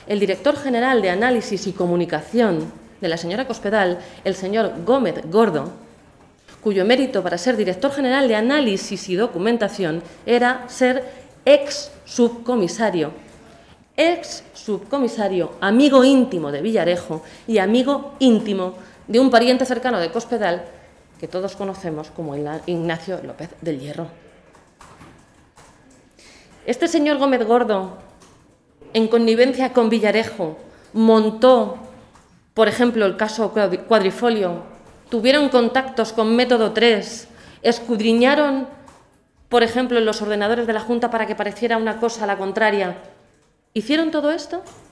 el director general de Análisis y Comunicación de la señora Cospedal, el señor Gómez Gordo, cuyo mérito para ser director general de Análisis y Documentación era ser ex subcomisario, amigo íntimo de Villarejo y amigo íntimo de un pariente cercano de Cospedal, que todos conocemos como Ignacio López del Hierro. Este señor Gómez Gordo, en connivencia con Villarejo, montó, por ejemplo, el caso Cuadrifolio, tuvieron contactos con Método 3, escudriñaron, por ejemplo, en los ordenadores de la Junta para que pareciera una cosa a la contraria. ¿Hicieron todo esto?